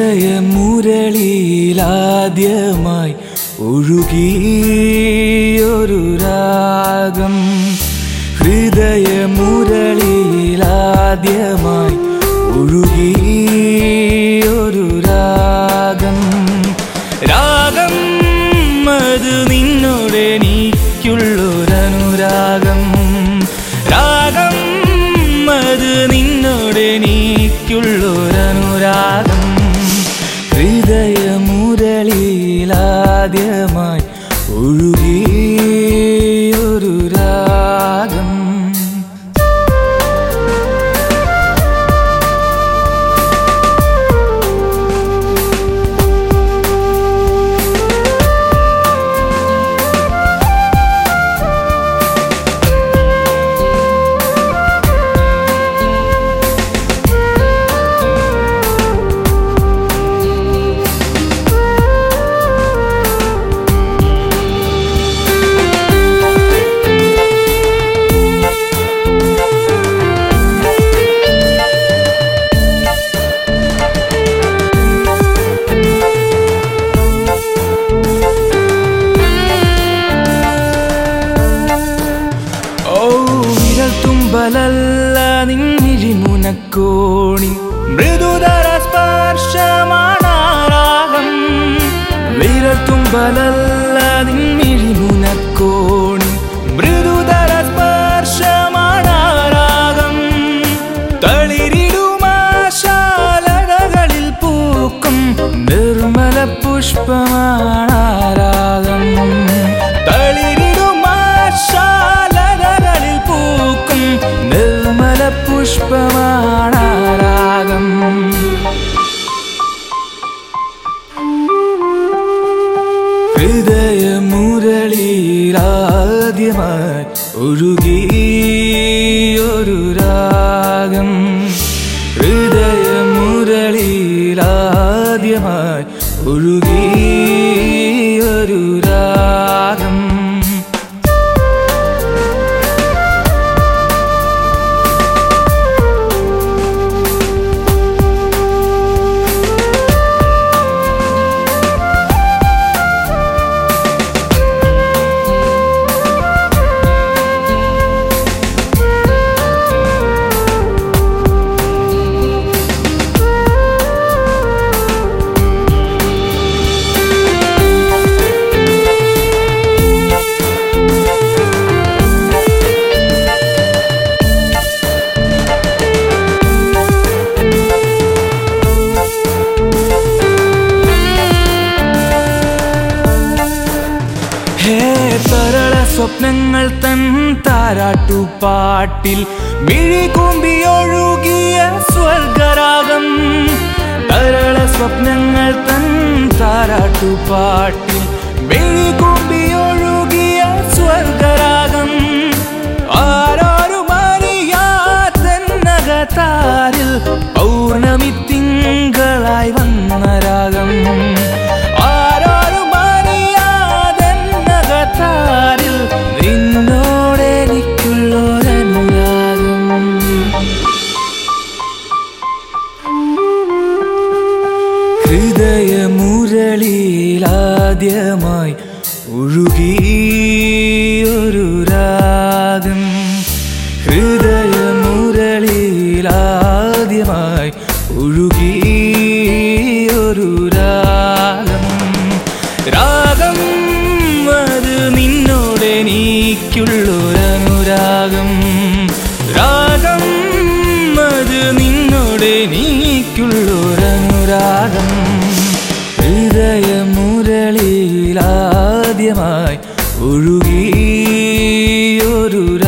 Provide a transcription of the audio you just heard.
ഹൃദയമുരളിയിലാദ്യമായി ഒഴുകിയൊരു രാഗം. ഹൃദയമുരളിയിലാദ്യമായി ഒഴുകിയൊരു രാഗം. രാഗം അത് നിന്നോടെനിക്കുള്ളൊരനുരാഗം. രാഗം അത് നിന്നോടെനിക്കുള്ളൊരനുരാഗം. ഹൃദയമുരളിയിലാദ്യമായി ഒഴുകിയൊരു രാഗം. തുമ്പലല്ല നിന്നിഴിമുനക്കോണി മൃദുതര സ്പർശമാണാരാഗം. വിരൽ തുമ്പലല്ല നിന്നിഴിമുനക്കോണി മൃദുതര സ്പർശമാണാരാഗം. തളിരിടുമാശാലകളിൽ പൂക്കും നിർമ്മല പുഷ്പമാണാരാഗം. നിർമ്മല പുഷ്പമാണാരാഗം. ഹൃദയമുരളിയിലാദ്യമായി ഒഴുകിയൊരു രാഗം. ഹൃദയമുരളിയിലാദ്യമായി ഒഴുകിയൊരു രാഗം. തരള സ്വപ്നങ്ങൾ തൻ താരാട്ടുപാട്ടിൽ മിഴികൂമ്പിയൊഴുകിയ സ്വർഗരാഗം. തരള സ്വപ്നങ്ങൾ തൻ താരാട്ടുപാട്ടിൽ മിഴികൂമ്പിയൊഴുകിയ സ്വർഗരാഗം. ആരോരുമറിയാതെന്നകത്താരിൽ പൗർണമി തിങ്കളായി വന്ന രാഗം. നിന്നോടെനിക്കുള്ളൊരനുരാഗം. ഹൃദയമുരളിയിലാദ്യമായി ഒഴുകിയൊരു രാഗം. ഹൃദയമുരളിയിലാദ്യമായി ഒഴുകിയൊരു രാഗം. രാഗം അത് നിന്നോടെനിക്കുള്ളൊരനുരാഗം. രാഗം അത് നിന്നോടെനിക്കുള്ളൊരനുരാഗം. ഹൃദയമുരളിയിലാദ്യമായി ഒഴുകിയൊരു